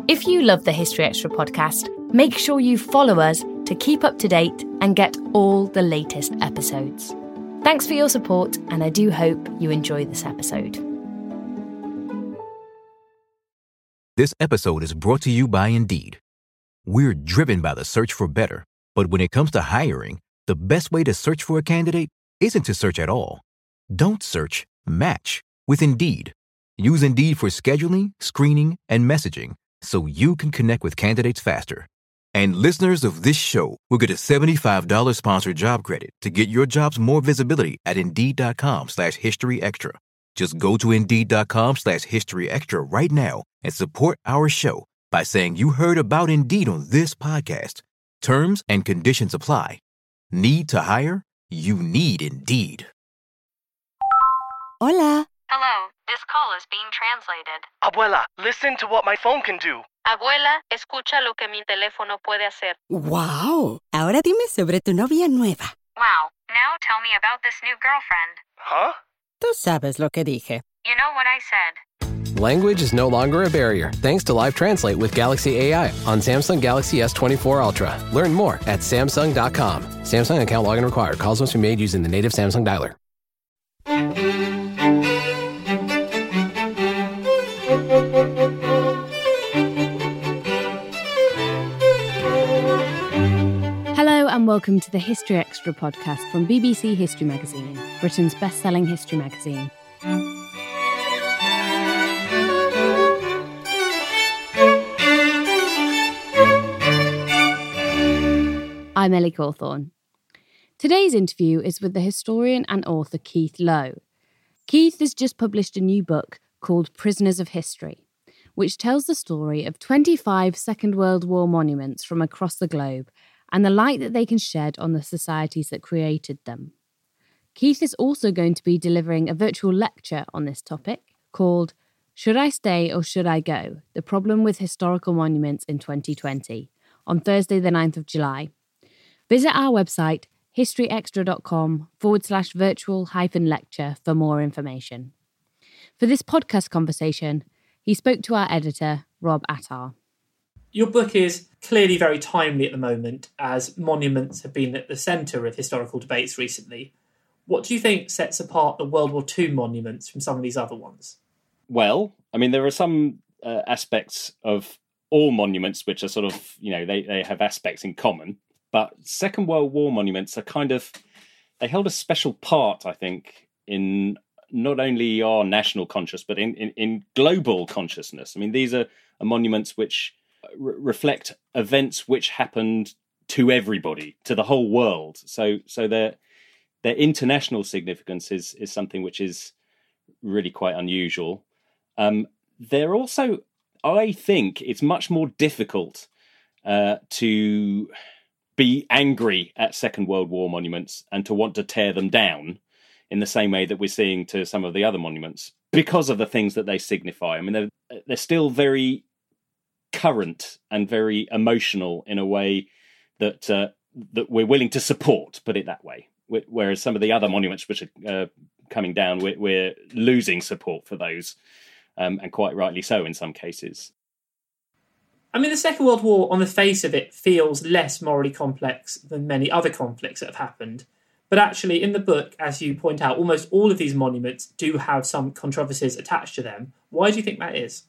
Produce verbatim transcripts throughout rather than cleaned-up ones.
If you love the History Extra podcast, make sure you follow us to keep up to date and get all the latest episodes. Thanks for your support, and I do hope you enjoy this episode. This episode is brought to you by Indeed. We're driven by the search for better, but when it comes to hiring, the best way to search for a candidate isn't to search at all. Don't search, match with Indeed. Use Indeed for scheduling, screening, and messaging so you can connect with candidates faster. And listeners of this show will get a seventy-five dollars sponsored job credit to get your jobs more visibility at Indeed.com slash History Extra. Just go to Indeed.com slash History Extra right now and support our show by saying you heard about Indeed on this podcast. Terms and conditions apply. Need to hire? You need Indeed. Hola. Hello, this call is being translated. Abuela, listen to what my phone can do. Abuela, escucha lo que mi teléfono puede hacer. Wow. Ahora dime sobre tu novia nueva. Wow, now tell me about this new girlfriend. Huh? Tú sabes lo que dije. You know what I said. Language is no longer a barrier thanks to Live Translate with Galaxy A I on Samsung Galaxy S twenty-four Ultra. Learn more at Samsung dot com. Samsung account login required. Calls must be made using the native Samsung dialer. Hello and welcome to the History Extra podcast from B B C History Magazine, Britain's best-selling history magazine. I'm Ellie Cawthorne. Today's interview is with the historian and author Keith Lowe. Keith has just published a new book called Prisoners of History, which tells the story of twenty-five Second World War monuments from across the globe and the light that they can shed on the societies that created them. Keith is also going to be delivering a virtual lecture on this topic called Should I Stay or Should I Go? The Problem with Historical Monuments in twenty twenty on Thursday the ninth of July. Visit our website historyextra.com forward slash virtual hyphen lecture for more information. For this podcast conversation, he spoke to our editor, Rob Attar. Your book is clearly very timely at the moment, as monuments have been at the centre of historical debates recently. What do you think sets apart the World War Two monuments from some of these other ones? Well, I mean, there are some uh, aspects of all monuments which are sort of, you know, they, they have aspects in common. But Second World War monuments are kind of, they held a special part, I think, in not only our national consciousness, but in, in, in global consciousness. I mean, these are, are monuments which re- reflect events which happened to everybody, to the whole world. So so their their international significance is, is something which is really quite unusual. Um, they're also, I think, it's much more difficult uh, to be angry at Second World War monuments and to want to tear them down in the same way that we're seeing to some of the other monuments because of the things that they signify. I mean, they're, they're still very current and very emotional in a way that uh, that we're willing to support, put it that way. Whereas some of the other monuments which are uh, coming down, we're, we're losing support for those, um, and quite rightly so in some cases. I mean, the Second World War, on the face of it, feels less morally complex than many other conflicts that have happened. But actually, in the book, as you point out, almost all of these monuments do have some controversies attached to them. Why do you think that is?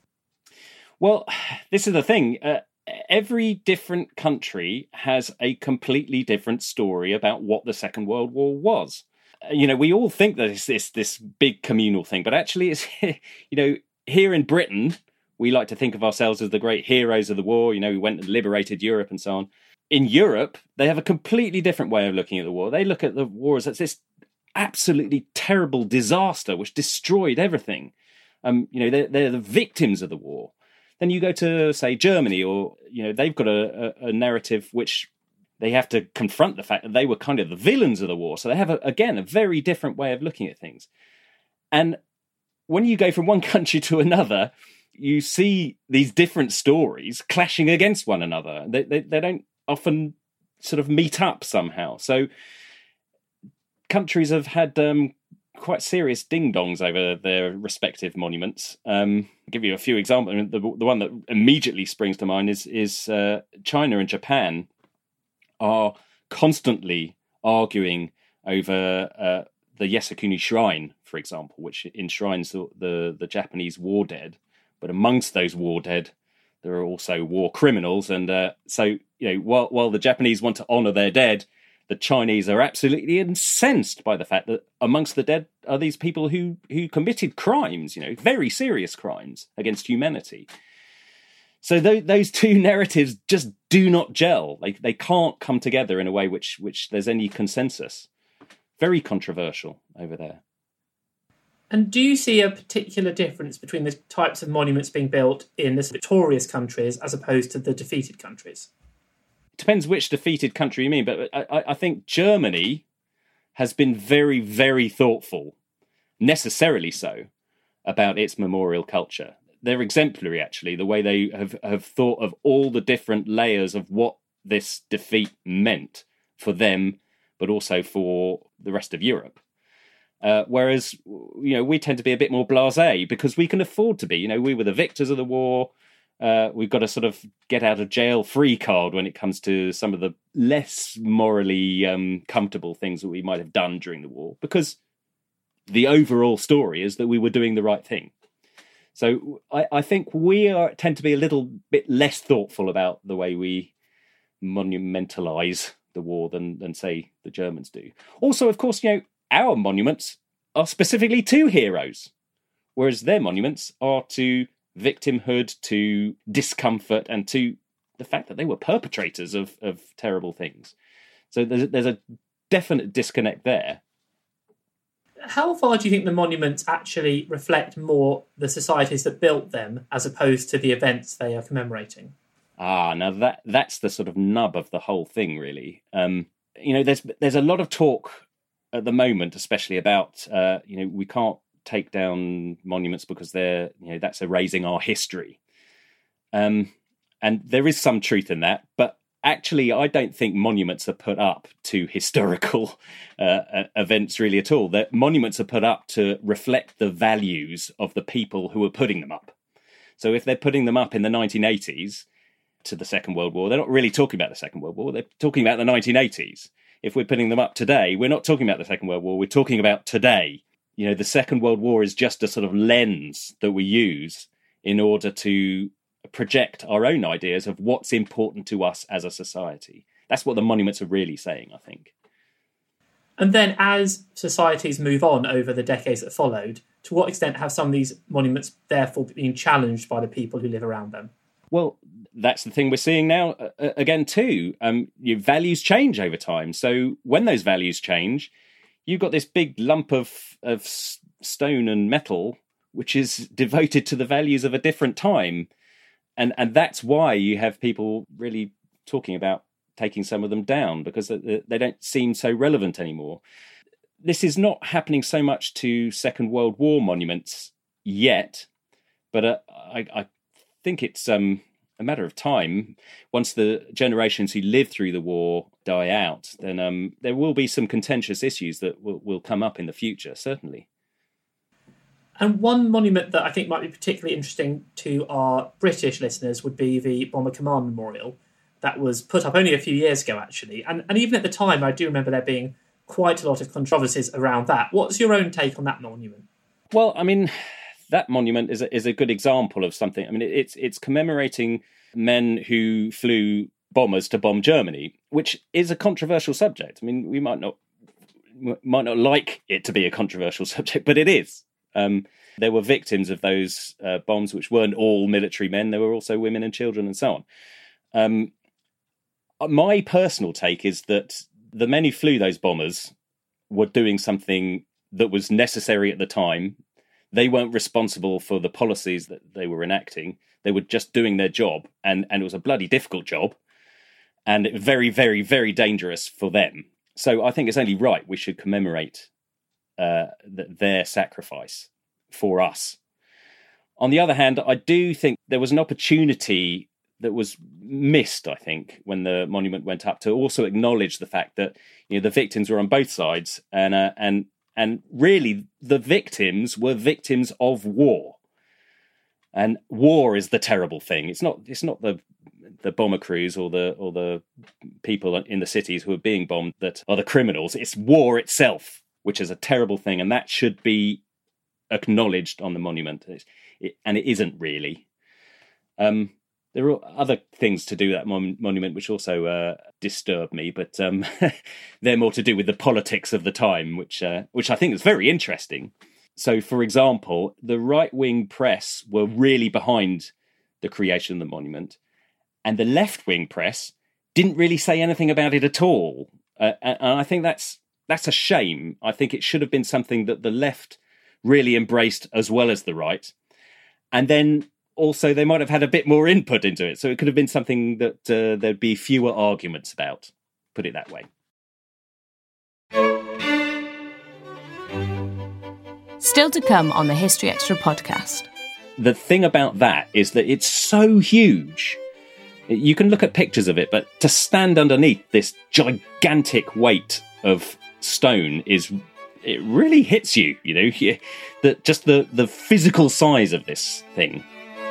Well, this is the thing. Uh, every different country has a completely different story about what the Second World War was. Uh, you know, we all think that it's this, this big communal thing, but actually, it's, you know, here in Britain, we like to think of ourselves as the great heroes of the war. You know, we went and liberated Europe and so on. In Europe, they have a completely different way of looking at the war. They look at the war as this absolutely terrible disaster which destroyed everything. Um, you know, they're, they're the victims of the war. Then you go to, say, Germany, or, you know, they've got a, a, a narrative which they have to confront the fact that they were kind of the villains of the war. So they have, a, again, a very different way of looking at things. And when you go from one country to another, you see these different stories clashing against one another. They, they, they don't often sort of meet up somehow. So countries have had um, quite serious ding-dongs over their respective monuments. Um, I'll give you a few examples. I mean, the, the one that immediately springs to mind is, is uh, China and Japan are constantly arguing over uh, the Yasukuni Shrine, for example, which enshrines the, the, the Japanese war dead. But amongst those war dead, there are also war criminals. And uh, so, you know, while, while the Japanese want to honour their dead, the Chinese are absolutely incensed by the fact that amongst the dead are these people who, who committed crimes, you know, very serious crimes against humanity. So th- those two narratives just do not gel. They they can't come together in a way which which there's any consensus. Very controversial over there. And do you see a particular difference between the types of monuments being built in the victorious countries as opposed to the defeated countries? It depends which defeated country you mean, but I, I think Germany has been very, very thoughtful, necessarily so, about its memorial culture. They're exemplary, actually, the way they have, have thought of all the different layers of what this defeat meant for them, but also for the rest of Europe. Uh, whereas, you know, we tend to be a bit more blasé because we can afford to be. You know, we were the victors of the war. Uh, we've got a sort of get out of jail free card when it comes to some of the less morally um, comfortable things that we might have done during the war, because the overall story is that we were doing the right thing. So I, I think we are, tend to be a little bit less thoughtful about the way we monumentalise the war than, than, say, the Germans do. Also, of course, you know, our monuments are specifically to heroes, whereas their monuments are to victimhood, to discomfort, and to the fact that they were perpetrators of, of terrible things. So there's, there's a definite disconnect there. How far do you think the monuments actually reflect more the societies that built them as opposed to the events they are commemorating? Ah, now that that's the sort of nub of the whole thing, really. Um, you know, there's there's a lot of talk at the moment, especially about, uh, you know, we can't take down monuments because they're, you know, that's erasing our history. Um, and there is some truth in that, but actually, I don't think monuments are put up to historical uh, events really at all. That monuments are put up to reflect the values of the people who are putting them up. So if they're putting them up in the nineteen eighties to the Second World War, they're not really talking about the Second World War. They're talking about the nineteen eighties. If we're putting them up today, we're not talking about the Second World War. We're talking about today. You know, the Second World War is just a sort of lens that we use in order to project our own ideas of what's important to us as a society. That's what the monuments are really saying, I think. And then as societies move on over the decades that followed, to what extent have some of these monuments therefore been challenged by the people who live around them? Well, that's the thing we're seeing now uh, again too. Um, your values change over time. So when those values change, you've got this big lump of, of stone and metal which is devoted to the values of a different time. And and that's why you have people really talking about taking some of them down, because they, they don't seem so relevant anymore. This is not happening so much to Second World War monuments yet, but uh, I, I think it's um, a matter of time. Once the generations who lived through the war die out, then um, there will be some contentious issues that will, will come up in the future, certainly. And one monument that I think might be particularly interesting to our British listeners would be the Bomber Command Memorial that was put up only a few years ago, actually. And, and even at the time, I do remember there being quite a lot of controversies around that. What's your own take on that monument? Well, I mean, that monument is a, is a good example of something. I mean, it's it's commemorating men who flew bombers to bomb Germany, which is a controversial subject. I mean, we might not might not like it to be a controversial subject, but it is. Um, there were victims of those uh, bombs, which weren't all military men. There were also women and children and so on. Um, my personal take is that the men who flew those bombers were doing something that was necessary at the time. They weren't responsible for the policies that they were enacting. They were just doing their job, and, and it was a bloody difficult job, and very, very, very dangerous for them. So I think it's only right we should commemorate Uh, their sacrifice for us. On the other hand, I do think there was an opportunity that was missed, I think, when the monument went up, to also acknowledge the fact that, you know, the victims were on both sides, and uh, and And really, the victims were victims of war. And war is the terrible thing. It's not. It's not the the bomber crews or the or the people in the cities who are being bombed that are the criminals. It's war itself, which is a terrible thing, and that should be acknowledged on the monument. It's, it, and it isn't really. Um, there are other things to do that mon- monument which also uh, disturb me, but um, they're more to do with the politics of the time, which uh, which I think is very interesting. So, for example, the right-wing press were really behind the creation of the monument, and the left-wing press didn't really say anything about it at all. Uh, and I think that's that's a shame. I think it should have been something that the left really embraced as well as the right. And then also they might have had a bit more input into it. So it could have been something that uh, there'd be fewer arguments about, put it that way. Still to come on the History Extra podcast. The thing about that is that it's so huge. You can look at pictures of it, but to stand underneath this gigantic weight of stone is, it really hits you, you know, that just the, the physical size of this thing.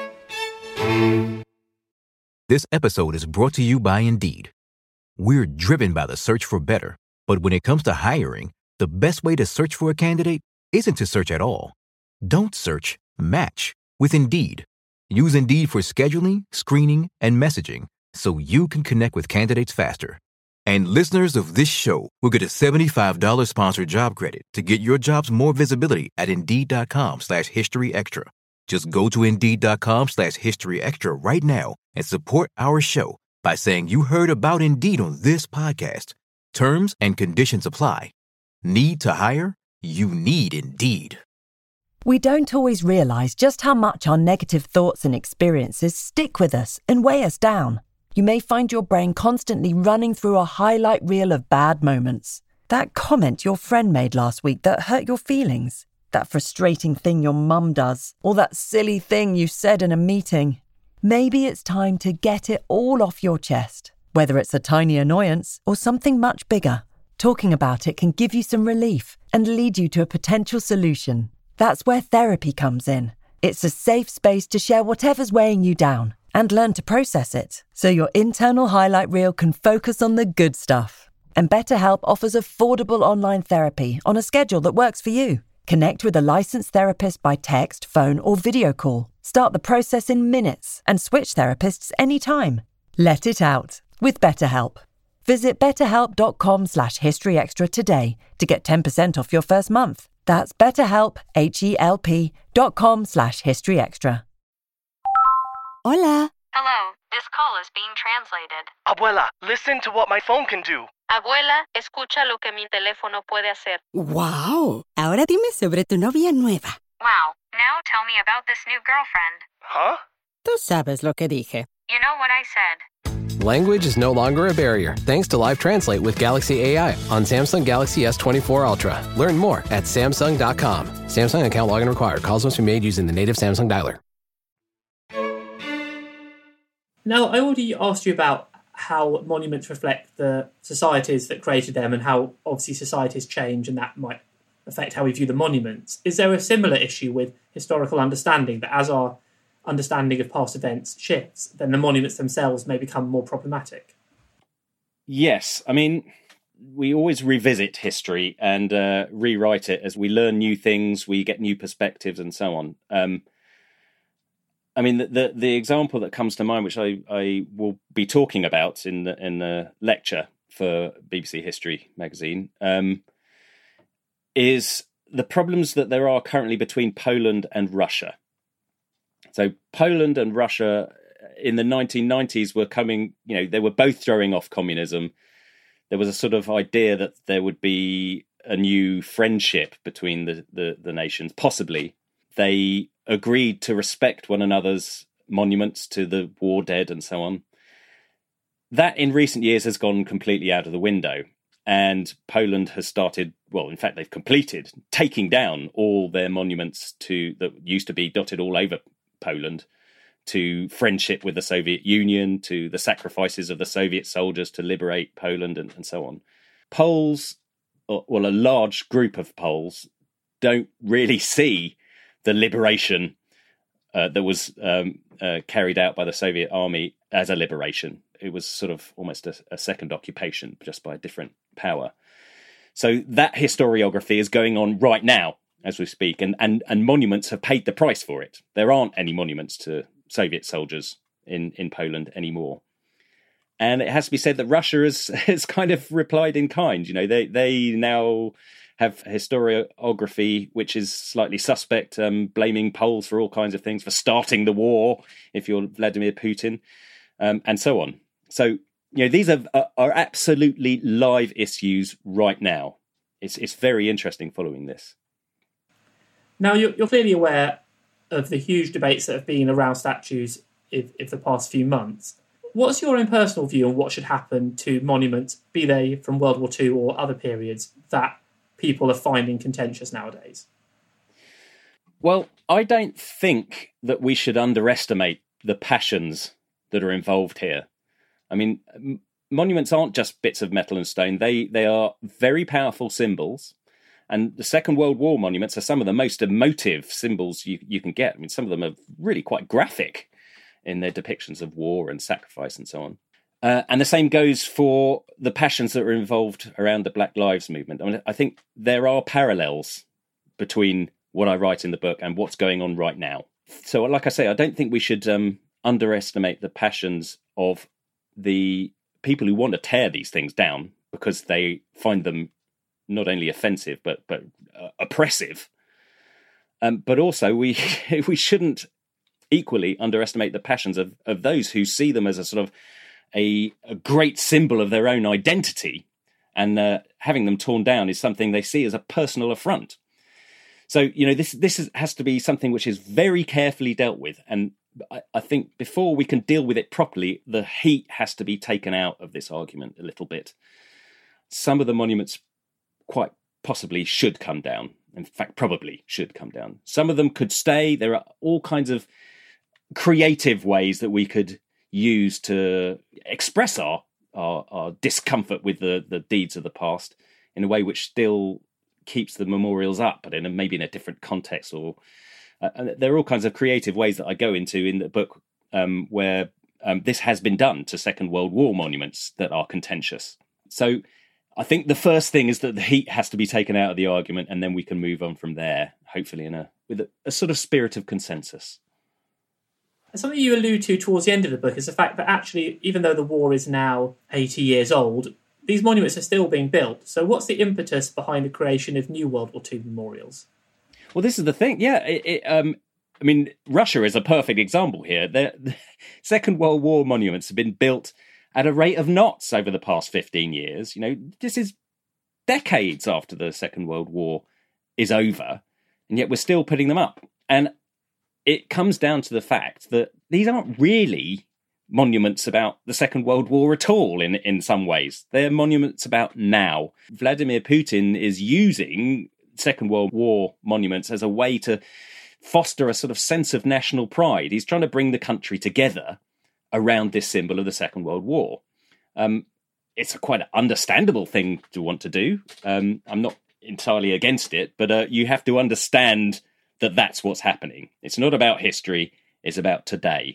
This episode is brought to you by Indeed. We're driven by the search for better, but when it comes to hiring, the best way to search for a candidate isn't to search at all. Don't search, match with Indeed. Use Indeed for scheduling, screening, and messaging so you can connect with candidates faster. And listeners of this show will get a seventy-five dollars sponsored job credit to get your jobs more visibility at Indeed.com slash History Extra. Just go to Indeed.com slash History Extra right now and support our show by saying you heard about Indeed on this podcast. Terms and conditions apply. Need to hire? You need Indeed. We don't always realize just how much our negative thoughts and experiences stick with us and weigh us down. You may find your brain constantly running through a highlight reel of bad moments. That comment your friend made last week that hurt your feelings. That frustrating thing your mum does. Or that silly thing you said in a meeting. Maybe it's time to get it all off your chest. Whether it's a tiny annoyance or something much bigger. Talking about it can give you some relief and lead you to a potential solution. That's where therapy comes in. It's a safe space to share whatever's weighing you down and learn to process it so your internal highlight reel can focus on the good stuff. And BetterHelp offers affordable online therapy on a schedule that works for you. Connect with a licensed therapist by text, phone, or video call. Start the process in minutes and switch therapists anytime. Let it out with BetterHelp. Visit betterhelp.com slash history extra today to get ten percent off your first month. That's betterhelp, H-E-L-P dot com slash history extra. Hola. Hello, this call is being translated. Abuela, listen to what my phone can do. Abuela, escucha lo que mi teléfono puede hacer. Wow. Ahora dime sobre tu novia nueva. Wow, now tell me about this new girlfriend. Huh? Tú sabes lo que dije. You know what I said. Language is no longer a barrier thanks to Live Translate with Galaxy A I on Samsung Galaxy S twenty-four Ultra. Learn more at Samsung dot com. Samsung account login required. Calls must be made using the native Samsung dialer. Now, I already asked you about how monuments reflect the societies that created them and how obviously societies change and that might affect how we view the monuments. Is there a similar issue with historical understanding, that as our understanding of past events shifts, then the monuments themselves may become more problematic? Yes, I mean, we always revisit history and uh, rewrite it as we learn new things, we get new perspectives and so on. Um, I mean, the, the the example that comes to mind, which I, I will be talking about in the in the lecture for B B C History magazine, um, is the problems that there are currently between Poland and Russia. So Poland and Russia in the nineteen nineties were coming, you know, they were both throwing off communism. There was a sort of idea that there would be a new friendship between the, the, the nations, possibly. They agreed to respect one another's monuments to the war dead and so on. That in recent years has gone completely out of the window. And Poland has started, well, in fact, they've completed taking down all their monuments to that used to be dotted all over Poland, to friendship with the Soviet Union, to the sacrifices of the Soviet soldiers to liberate Poland and, and so on. Poles or, well, a large group of Poles don't really see the liberation uh, that was um, uh, carried out by the Soviet army as a liberation. It was sort of almost a, a second occupation, just by a different power. So that historiography is going on right now as we speak, and, and, and monuments have paid the price for it. There aren't any monuments to Soviet soldiers in, in Poland anymore. And it has to be said that Russia has, has kind of replied in kind. You know, they, they now have historiography which is slightly suspect, um, blaming Poles for all kinds of things, for starting the war, if you're Vladimir Putin, um, and so on. So, you know, these are, are absolutely live issues right now. It's, it's very interesting following this. Now, you're, you're clearly aware of the huge debates that have been around statues in, in the past few months. What's your own personal view on what should happen to monuments, be they from World War Two or other periods, that people are finding contentious nowadays? Well, I don't think that we should underestimate the passions that are involved here. I mean, m- monuments aren't just bits of metal and stone. They they are very powerful symbols. And the Second World War monuments are some of the most emotive symbols you, you can get. I mean, some of them are really quite graphic in their depictions of war and sacrifice and so on. Uh, and the same goes for the passions that are involved around the Black Lives Movement. I mean, I think there are parallels between what I write in the book and what's going on right now. So, like I say, I don't think we should um, underestimate the passions of the people who want to tear these things down because they find them not only offensive but but uh, oppressive. Um, but also, we we shouldn't equally underestimate the passions of, of those who see them as a sort of a, a great symbol of their own identity, and uh, having them torn down is something they see as a personal affront. So, you know, this this is, has to be something which is very carefully dealt with, and I, I think before we can deal with it properly, the heat has to be taken out of this argument a little bit. Some of the monuments quite possibly should come down. In fact, probably should come down. Some of them could stay. There are all kinds of creative ways that we could use to express our our, our discomfort with the, the deeds of the past in a way which still keeps the memorials up, but in a, maybe in a different context. Or uh, and there are all kinds of creative ways that I go into in the book um, where um, this has been done to Second World War monuments that are contentious. So I think the first thing is that the heat has to be taken out of the argument, and then we can move on from there, hopefully in a with a, a sort of spirit of consensus. Something you allude to towards the end of the book is the fact that actually, even though the war is now eighty years old, these monuments are still being built. So what's the impetus behind the creation of new World War Two memorials? Well, this is the thing. Yeah, it, it, um, I mean, Russia is a perfect example here. The, the Second World War monuments have been built at a rate of knots over the past fifteen years. You know, this is decades after the Second World War is over, and yet we're still putting them up. And it comes down to the fact that these aren't really monuments about the Second World War at all in, in some ways. They're monuments about now. Vladimir Putin is using Second World War monuments as a way to foster a sort of sense of national pride. He's trying to bring the country together around this symbol of the Second World War. Um, it's a quite understandable thing to want to do. Um, I'm not entirely against it, but uh, you have to understand that that's what's happening. It's not about history, it's about today.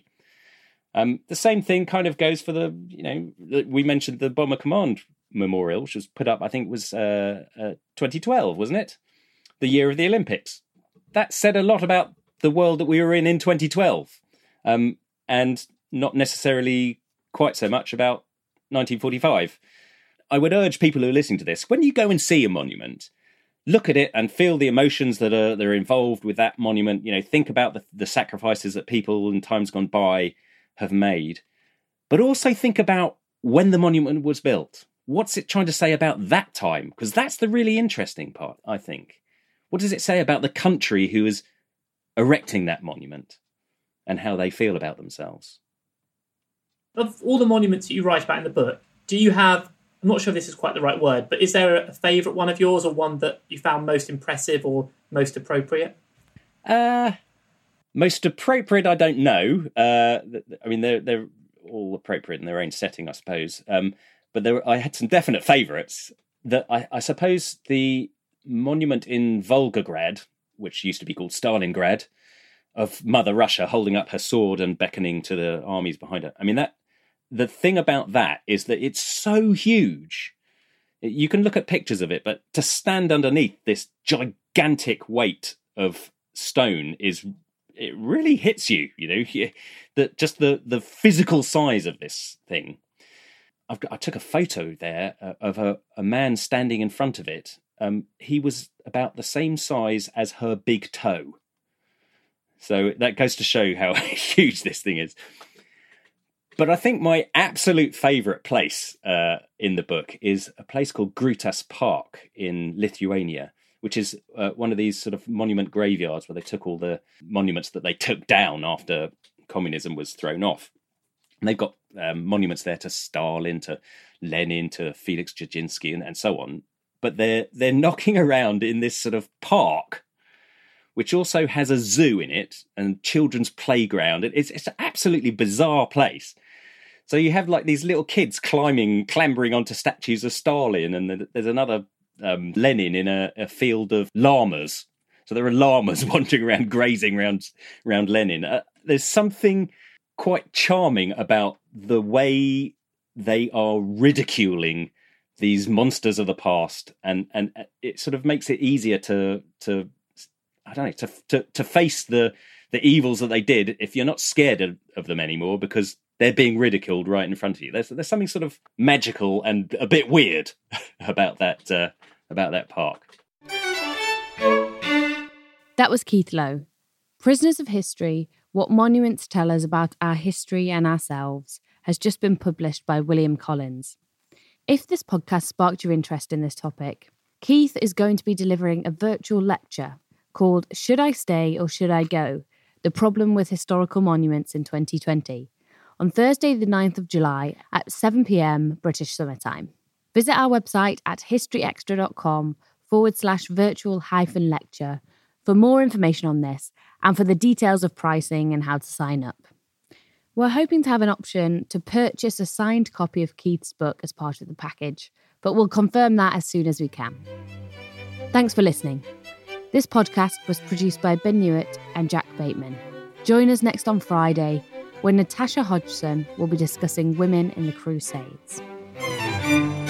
Um, the same thing kind of goes for the, you know, we mentioned the Bomber Command Memorial, which was put up, I think it was uh, uh, twenty twelve, wasn't it? The year of the Olympics. That said a lot about the world that we were in in twenty twelve, um, and not necessarily quite so much about nineteen forty-five. I would urge people who are listening to this, when you go and see a monument, look at it and feel the emotions that are that are involved with that monument. You know, think about the, the sacrifices that people in times gone by have made, but also think about when the monument was built. What's it trying to say about that time? Because that's the really interesting part, I think. What does it say about the country who is erecting that monument and how they feel about themselves? Of all the monuments that you write about in the book, do you have, I'm not sure if this is quite the right word, but is there a favourite one of yours, or one that you found most impressive or most appropriate? Uh, most appropriate, I don't know. Uh, I mean, they're, they're all appropriate in their own setting, I suppose. Um, but there, I had some definite favourites. that I, I suppose the monument in Volgograd, which used to be called Stalingrad, of Mother Russia holding up her sword and beckoning to the armies behind her. I mean, that the thing about that is that it's so huge. You can look at pictures of it, but to stand underneath this gigantic weight of stone is, it really hits you, you know, that just the, the physical size of this thing. I've got, I took a photo there uh, of a, a man standing in front of it. Um, he was about the same size as her big toe. So that goes to show how huge this thing is. But I think my absolute favourite place uh, in the book is a place called Grūtas Park in Lithuania, which is uh, one of these sort of monument graveyards where they took all the monuments that they took down after communism was thrown off. And they've got um, monuments there to Stalin, to Lenin, to Felix Dzerzhinsky, and, and so on. But they're they're knocking around in this sort of park, which also has a zoo in it and children's playground. It's it's an absolutely bizarre place. So you have like these little kids climbing, clambering onto statues of Stalin, and there's another um, Lenin in a, a field of llamas. So there are llamas wandering around, grazing around around Lenin. Uh, there's something quite charming about the way they are ridiculing these monsters of the past, and and it sort of makes it easier to to I don't know to to, to face the the evils that they did if you're not scared of, of them anymore, because they're being ridiculed right in front of you. There's there's something sort of magical and a bit weird about that uh, about that park. That was Keith Lowe. Prisoners of History: What Monuments Tell Us About Our History and Ourselves has just been published by William Collins. If this podcast sparked your interest in this topic, Keith is going to be delivering a virtual lecture called Should I Stay or Should I Go? The Problem with Historical Monuments in twenty twenty, on Thursday the ninth of July at seven p.m. British Summer Time. Visit our website at historyextra.com forward slash virtual hyphen lecture for more information on this and for the details of pricing and how to sign up. We're hoping to have an option to purchase a signed copy of Keith's book as part of the package, but we'll confirm that as soon as we can. Thanks for listening. This podcast was produced by Ben Newitt and Jack Bateman. Join us next on Friday, when Natasha Hodgson will be discussing women in the Crusades.